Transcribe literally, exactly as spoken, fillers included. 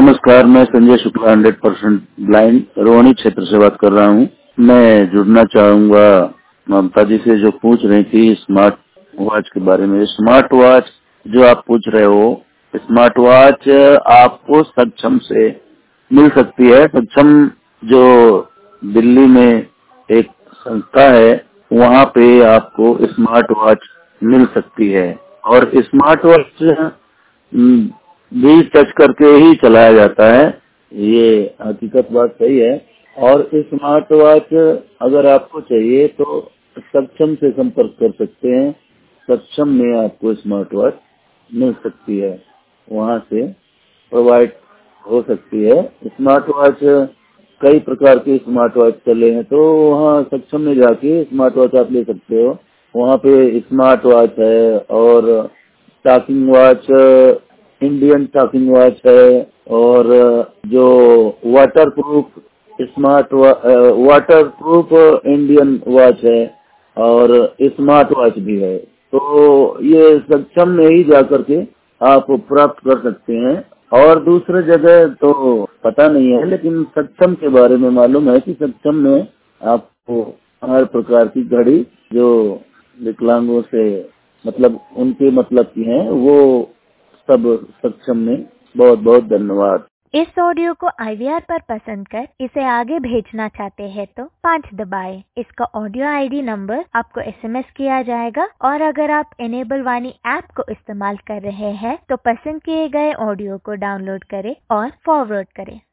नमस्कार, मैं Sanjay Shukla hundred percent blind Rohini क्षेत्र से बात कर रहा हूँ। मैं जुड़ना चाहूंगा ममता जी से जो पूछ रही थी स्मार्ट वॉच के बारे में। स्मार्ट वॉच जो आप पूछ रहे हो, स्मार्ट वॉच आपको सक्षम से मिल सकती है। सक्षम जो दिल्ली में एक संस्था है, वहाँ पे आपको स्मार्ट वॉच मिल सकती है और स्मार्ट वॉच भी टच करके ही चलाया जाता है। ये हकीकत बात सही है। और स्मार्ट वॉच अगर आपको चाहिए तो सक्षम से संपर्क कर सकते हैं। सक्षम में आपको स्मार्ट वॉच मिल सकती है, वहाँ से प्रोवाइड हो सकती है। स्मार्ट वॉच कई प्रकार के स्मार्ट वॉच चले हैं, तो वहाँ सक्षम में जाके स्मार्ट वॉच आप ले सकते हो। वहाँ पे स्मार्ट वॉच है और talking watch, Indian talking watch है और जो waterproof smart waterproof Indian watch है और स्मार्ट वॉच भी है। तो ये सक्षम में ही जाकर के आप प्राप्त कर सकते हैं और दूसरे जगह तो पता नहीं है, लेकिन सक्षम के बारे में मालूम है कि सक्षम में आपको हर प्रकार की घड़ी जो विकलांगों से मतलब उनके मतलब की हैं, वो सब सक्षम में। बहुत बहुत धन्यवाद। इस ऑडियो को आई वी आर पर पसंद कर इसे आगे भेजना चाहते हैं तो पाँच दबाएं। इसका ऑडियो आई डी नंबर आपको एस एम एस किया जाएगा और अगर आप एनेबल वाणी ऐप को इस्तेमाल कर रहे हैं तो पसंद किए गए ऑडियो को डाउनलोड करें और फॉरवर्ड करें।